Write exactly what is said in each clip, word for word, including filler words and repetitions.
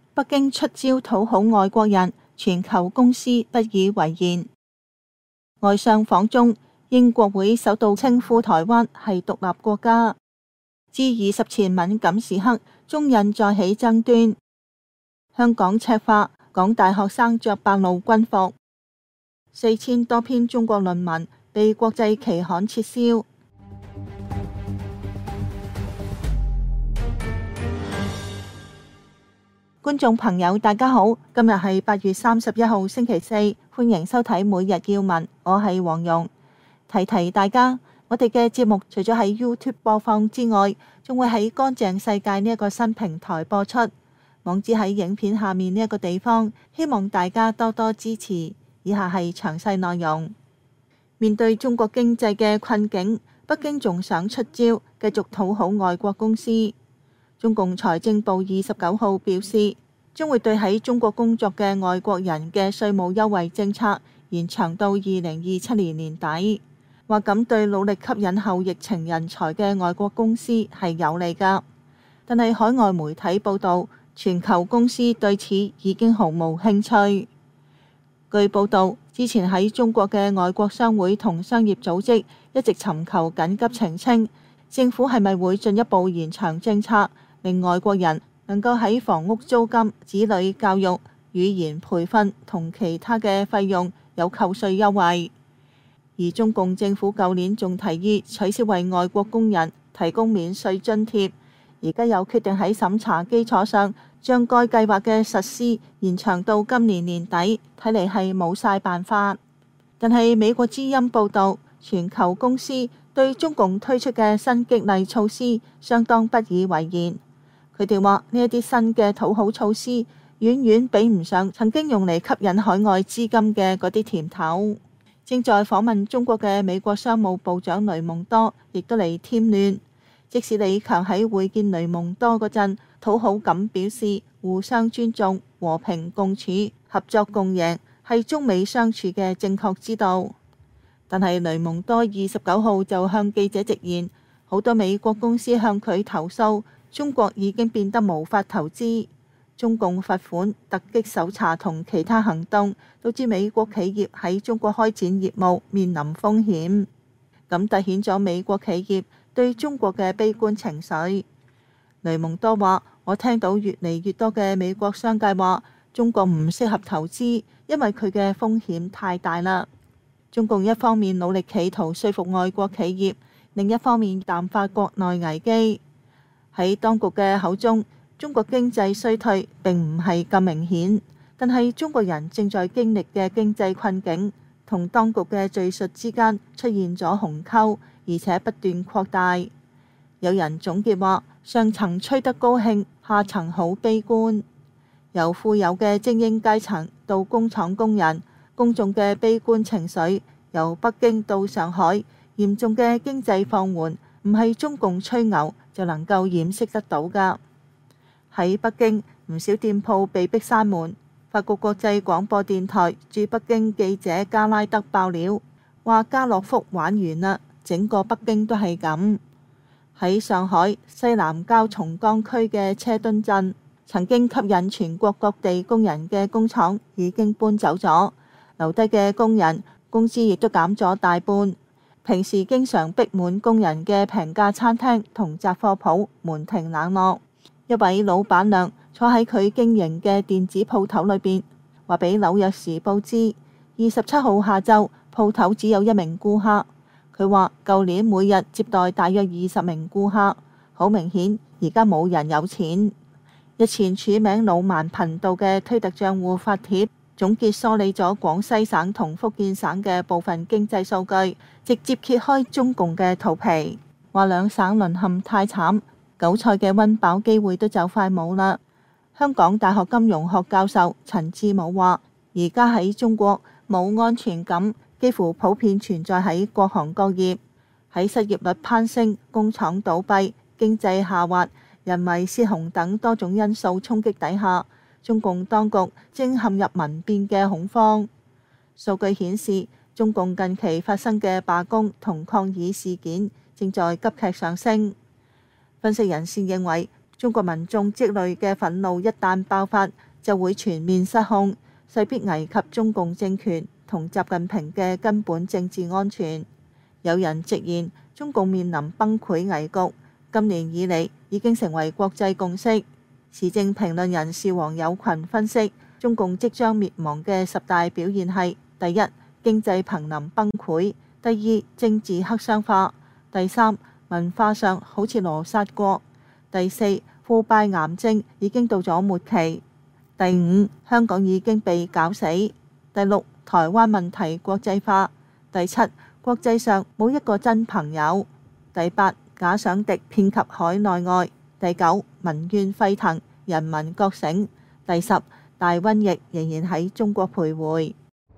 北京出招討好外國人，全球公司不以為然。外相訪中，英國會首度稱呼台灣係獨立國家。G 二十前敏感時刻，中印再起爭端。香港赤化，港大學生着白露軍服。四千多篇中國論文被國際期刊撤銷。觀眾朋友大家好，今日係八月三十一號星期四，歡迎收睇每日要聞，我係黃蓉。提提大家，我哋嘅節目除咗喺 YouTube 播放之外，仲會喺乾淨世界呢一個新平台播出，網址喺影片下面呢一個地方，希望大家多多支持。以下係詳細內容。面對中國經濟嘅困境，北京仲想出招，繼續討好外國公司。中共財政部二十九號表示，將會對喺中國工作嘅外國人嘅稅務優惠政策延長到二零二七年年底，話咁對努力吸引後疫情人才嘅外國公司係有利㗎。但係海外媒體報導，全球公司對此已經毫無興趣。據報導，之前喺中國嘅外國商會同商業組織一直尋求緊急澄清，政府係咪會進一步延長政策，令外國人能夠喺房屋租金、子女教育、語言培訓同其他嘅費用有扣稅優惠。而中共政府舊年仲提議取消為外國工人提供免稅津貼，而家又決定喺審查基礎上將該計劃嘅實施延長到今年年底，睇嚟係冇晒辦法。但係美國之音報導，全球公司對中共推出嘅新激勵措施相當不以為然。佢哋話呢一啲新嘅討好措施遠遠比唔上曾經用嚟吸引海外資金嘅嗰啲甜頭。正在訪問中國嘅美國商務部長雷蒙多亦都嚟添亂。即使李強喺會見雷蒙多嗰陣討好咁表示互相尊重、和平共處、合作共贏係中美相處嘅正確之道，但係雷蒙多二十九號就向記者直言，好多美國公司向佢投訴，中國已經變得無法投資。中共罰款、突擊搜查同其他行動，導致美國企業喺中國開展業務面臨風險，咁凸顯咗美國企業對中國嘅悲觀情緒。雷蒙多話：我聽到越嚟越多嘅美國商界話，中國唔適合投資，因為佢嘅風險太大啦。中共一方面努力企圖說服外國企業，另一方面淡化國內危機。喺當局嘅口中，中國經濟衰退並唔係咁明顯，但係中國人正在經歷嘅經濟困境同當局嘅敘述之間出現咗鴻溝，而且不斷擴大。有人總結話：上層吹得高興，下層好悲觀。由富有嘅精英階層到工廠工人，公眾嘅悲觀情緒由北京到上海，嚴重嘅經濟放緩唔係中共吹牛就能夠掩飾得到㗎。喺北京，唔少店鋪被迫閂門。法國國際廣播電台駐北京記者加拉德爆料，話家樂福玩完啦，整個北京都係咁。喺上海西南郊松江區嘅車墩鎮，曾經吸引全國各地工人嘅工廠已經搬走咗，留低嘅工人工資亦都減咗大半。平時經常逼滿工人嘅平價餐廳同雜貨鋪門庭冷落。一位老闆娘坐喺佢經營嘅電子鋪頭裏邊，話俾紐約時報知，二十七號下晝鋪頭只有一名顧客。佢話舊年每日接待大約二十名顧客，好明顯而家冇人有錢。日前署名老萬頻道嘅推特賬戶發帖，總結梳理咗廣西省同福建省嘅部分經濟數據，直接揭開中共嘅肚皮，話兩省淪陷太慘。韭菜嘅溫飽機會都就快冇啦。香港大學金融學教授陳志武話：而家喺中國冇安全感，幾乎普遍存在喺各行各業。喺失業率攀升、工廠倒閉、經濟下滑、人為泄洪等多種因素衝擊底下，中共當局正陷入民變嘅恐慌。數據顯示，中共近期發生嘅罷工同抗議事件正在急劇上升。分析人士認為， 中國民眾積累嘅憤怒一旦爆發，就會全面失控，勢必危及中共政權同習近平嘅根本政治安全。有人直言，中共面臨崩潰危局，今年以嚟已經成為國際共識。時政評論人士黃友群分析，中共即將滅亡嘅十大表現係：第一，經濟瀕臨崩潰；第二，政治黑箱化；第三，文化上好似羅剎國；第四，腐敗癌症已經到咗末期；第五，香港已經被搞死；第六，台灣問題國際化；第七，國際上冇一個真朋友；第八，假想敵遍及海內外；第九，民怨沸騰，人民覺醒；第十，大瘟疫仍然喺中國徘徊。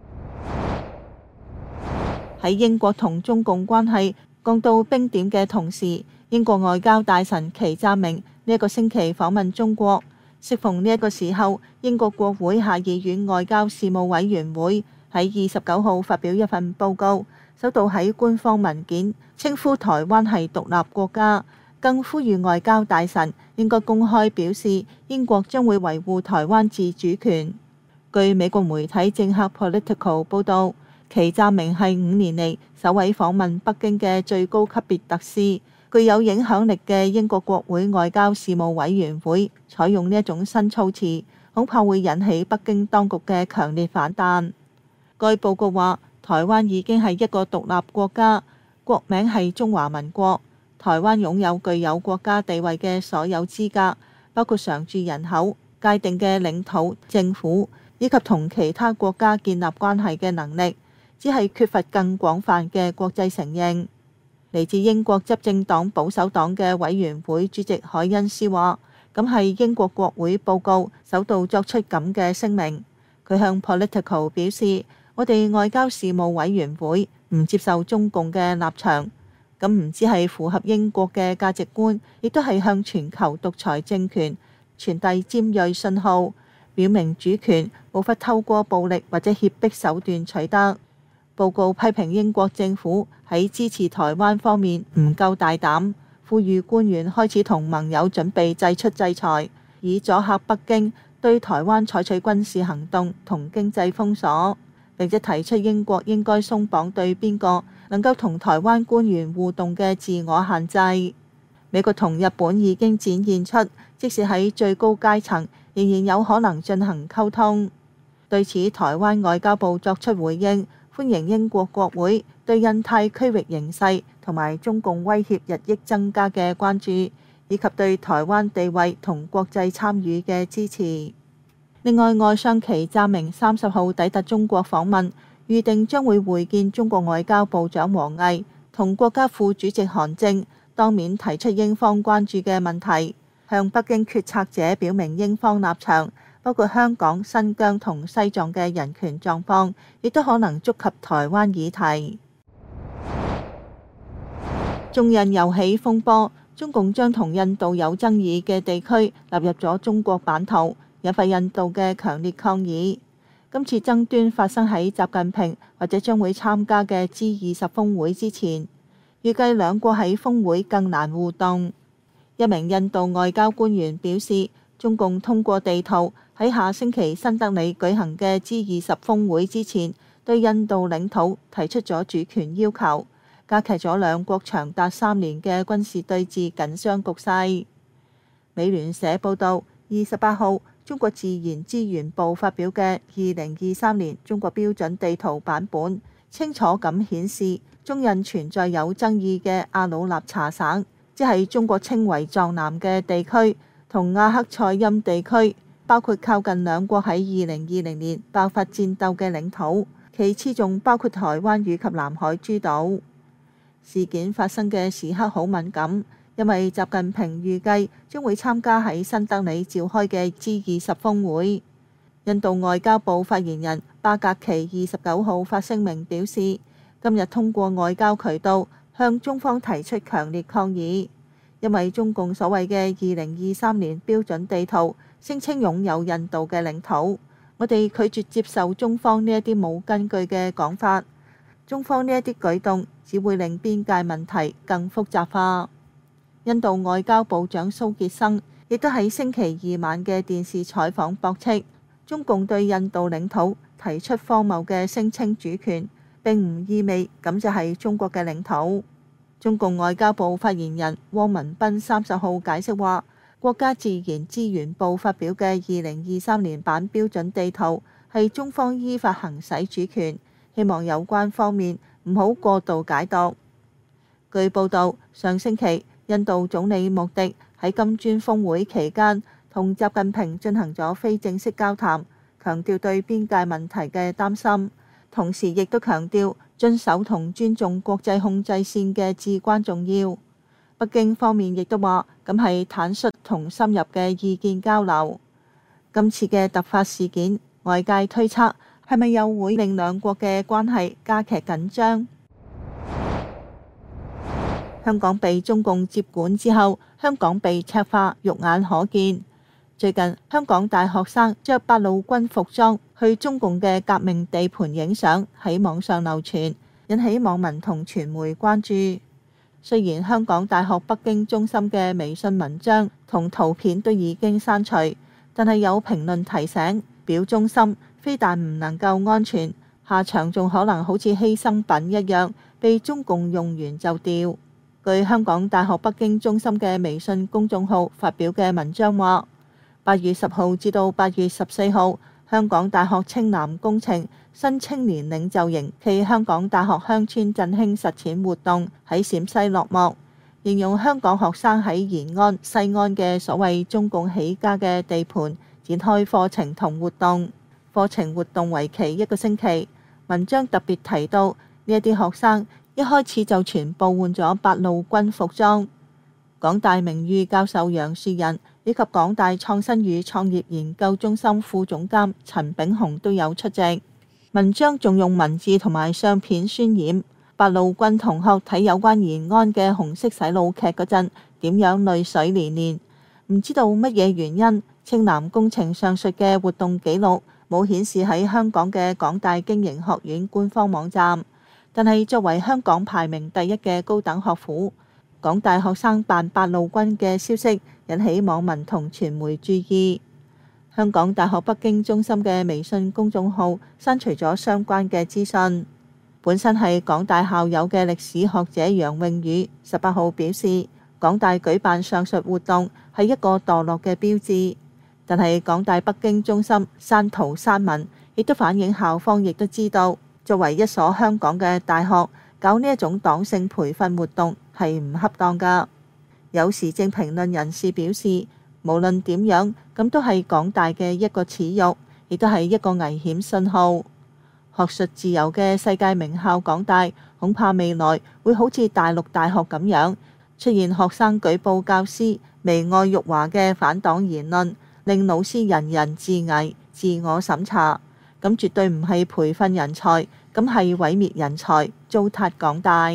喺英國同中共關係降到冰點嘅同時，英國外交大臣祁湛明呢一個星期訪問中國。適逢呢一個時候，英國國會下議院外交事務委員會喺二十九號發表一份報告，首度喺官方文件稱呼台灣係獨立國家，更呼籲外交大臣應該公開表示英國將會維護台灣自主權。據美國媒體政客 Political 報導，祁湛明係五年嚟首位訪問北京嘅最高級別特使。具有影響力嘅英國國會外交事務委員會採用呢一種新措辭，恐怕會引起北京當局嘅強烈反彈。該報告話，台灣已經係一個獨立國家，國名係中華民國。台灣擁有具有國家地位嘅所有資格，包括常住人口、界定嘅領土、政府以及同其他國家建立關係嘅能力，只係缺乏更廣泛嘅國際承認。嚟自英國執政黨保守黨嘅委員會主席海恩斯話，咁係英國國會報告首度作出咁嘅聲明。佢向 Political 表示，我哋外交事務委員會唔接受中共嘅立場，咁唔只係符合英國嘅價值觀，亦都係向全球獨裁政權傳遞尖銳信號，表明主權無法透過暴力或者脅迫手段取得。報告批評英國政府喺支持台灣方面唔夠大膽，呼籲官員開始同盟友準備祭出制裁，以阻嚇北京對台灣採取軍事行動同經濟封鎖，並且提出英國應該鬆綁對邊個能夠同台灣官員互動嘅自我限制。美國同日本已經展現出，即使喺最高階層，仍然有可能進行溝通。對此，台灣外交部作出回應，歡迎英國國會對印太區域形勢同埋中共威脅日益增加嘅關注，以及對台灣地位同國際參與嘅支持。另外，外相祁湛明三十號抵達中國訪問，預定將會會見中國外交部長王毅同國家副主席韓正，當面提出英方關注嘅問題，向北京決策者表明英方立場。包括香港、新疆同西藏嘅人權狀況，亦都可能觸及台灣議題。中印又起風波，中共將同印度有爭議嘅地區納入咗中國版圖，引發印度嘅強烈抗議。今次爭端發生喺習近平或者將會參加嘅 G 二十峰會之前，預計兩國喺峰會更難互動。一名印度外交官員表示，中共通過地圖喺下星期新德里舉行嘅 G 二十峰會之前，對印度領土提出咗主權要求，加劇咗兩國長達三年嘅軍事對峙緊張局勢。美聯社報導，二十八號中國自然資源部發表嘅二零二三年中國標準地圖版本，清楚咁顯示中印存在有爭議嘅阿魯納查省，即係中國稱為藏南嘅地區，同阿克塞欽地區，包括靠近兩國喺二零二零年爆發戰鬥嘅領土，其次仲包括台灣以及南海諸島。事件發生嘅時刻好敏感，因為習近平預計將會參加喺新德里召開嘅 G 二十峰會。印度外交部發言人巴格奇二十九號發聲明表示，今日通過外交渠道向中方提出強烈抗議。因為中共所謂嘅二零二三年標準地圖聲稱擁有印度嘅領土，我哋拒絕接受中方呢一啲冇根據嘅講法。中方呢一啲舉動只會令邊界問題更複雜化。印度外交部長蘇傑生亦都喺星期二晚嘅電視採訪駁斥，中共對印度領土提出荒謬嘅聲稱主權，並唔意味咁就係中國嘅領土。中共外交部發言人汪文斌三十號解釋話，國家自然資源部發表嘅二零二三年版標準地圖係中方依法行使主權，希望有關方面唔好過度解讀。據報導，上星期印度總理莫迪喺金磚峰會期間同習近平進行咗非正式交談，強調對邊界問題嘅擔心，同時亦都強調遵守同尊重國際控制線嘅至關重要。北京方面亦都話，咁係坦率同深入嘅意見交流。今次嘅突發事件，外界推測係咪又會令兩國嘅關係加劇緊張？香港被中共接管之後，香港被赤化，肉眼可見。最近香港大學生着八路軍服裝去中共嘅革命地盤影相，喺網上流傳，引起網民同傳媒關注。雖然香港大學北京中心嘅微信文章同圖片都已經刪除，但係有評論提醒，表忠心非但唔能夠安全，下場仲可能好似犧牲品一樣，被中共用完就掉。據香港大學北京中心嘅微信公眾號發表嘅文章話，八月十號至到八月十四號，香港大學青南工程新青年領袖營暨香港大學鄉村振興實踐活動喺陝西落幕，形容香港學生喺延安、西安嘅所謂中共起家嘅地盤展開課程同活動，課程活動為期一個星期。文章特別提到呢一啲學生一開始就全部換咗八路軍服裝。港大名譽教授楊樹人以及港大創新與創業研究中心副總監陳炳雄都有出席。文章仲用文字同埋相片渲染八路軍同學睇有關延安嘅紅色洗腦劇嗰陣點樣淚水連連。唔知道乜嘢原因，青南工程上述嘅活動記錄冇顯示喺香港嘅港大經營學院官方網站，但係作為香港排名第一嘅高等學府，港大學生扮八路軍嘅消息引起網民同傳媒注意。香港大學北京中心嘅微信公眾號刪除咗相關嘅資訊。本身係港大校友嘅歷史學者楊穎宇十八號表示，港大舉辦上述活動係一個墮落嘅標誌，但係港大北京中心刪圖刪文，亦都反映校方亦都知道，作為一所香港嘅大學，搞呢一種黨性培訓活動係唔恰當㗎。有時政評論人士表示，無論點樣，咁都係港大嘅一個恥辱，亦都係一個危險信號。學術自由嘅世界名校港大，恐怕未來會好似大陸大學咁樣，出現學生舉報教師媚外辱華嘅反黨言論，令老師人人自危、自我審查。咁絕對唔係培訓人才，咁係毀滅人才，糟蹋港大。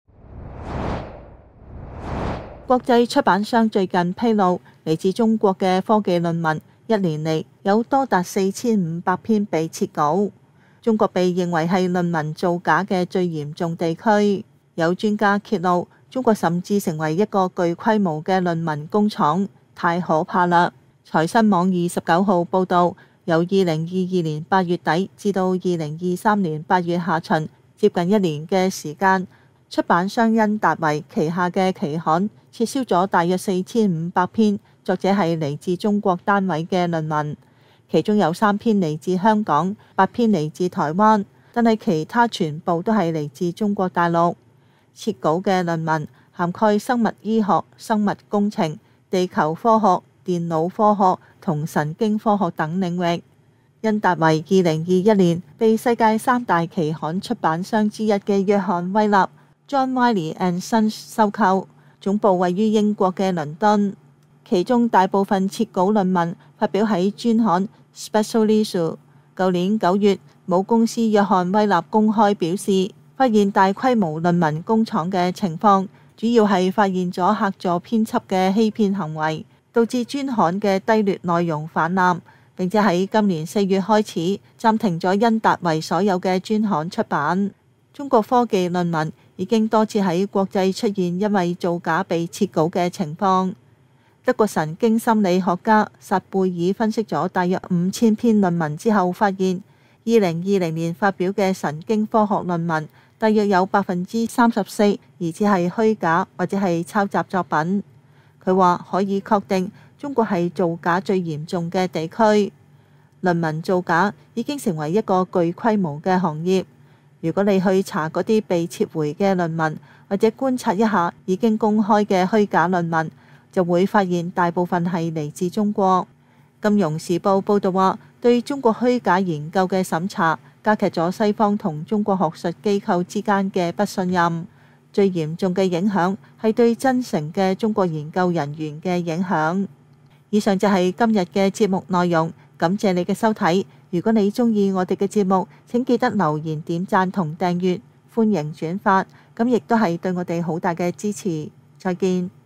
國際出版商最近披露，嚟自中國嘅科技論文一年嚟有多達四千五百篇被撤稿。中國被認為係論文造假嘅最嚴重地區。有專家揭露，中國甚至成為一個具規模嘅論文工廠，太可怕啦！財新網二十九號報導，由二零二二年八月底至到二零二三年八月下旬，接近一年嘅時間，出版商恩達維旗下嘅期刊撤銷咗大約四千五百篇作者係嚟自中國單位嘅論文，其中有三篇嚟自香港，八篇嚟自台灣，但係其他全部都係嚟自中國大陸。撤稿嘅論文涵蓋生物醫學、生物工程、地球科學、電腦科學同神經科學等領域。恩達維二零二一年被世界三大期刊出版商之一嘅約翰威納 John Wiley and Sons 收購，總部位於英國嘅倫敦。其中大部分撤稿論文發表喺專刊 Special Issue。舊年九月，母公司約翰威納公開表示，發現大規模論文工廠嘅情況，主要係發現咗客座編輯嘅欺騙行為，導致專刊嘅低劣內容氾濫，並且喺今年四月開始暫停咗恩達維所有嘅專刊出版。中國科技論文已經多次喺國際出現因為造假被撤稿嘅情況。 德國神經心理學家薩貝爾分析咗大約五千篇論文之後，發現二零二零年發表嘅神經科學論文大約有百分之三十四疑似係虛假或者係抄襲作品。佢話可以確定中國係造假最嚴重嘅地區，論文造假已經成為一個具規模嘅行業。如果你去查嗰啲被撤回嘅論文，或者觀察一下已經公開嘅虛假論文，就會發現大部分係嚟自中國。金融時報報導話，對中國虛假研究嘅審查加劇咗西方同中國學術機構之間嘅不信任。最嚴重嘅影響係對真誠嘅中國研究人員嘅影響。以上就係今日嘅節目內容，感謝你嘅收睇。如果你鍾意我哋嘅節目，請記得留言、點讚同訂閱，歡迎轉發，咁亦都係對我哋好大嘅支持。再見。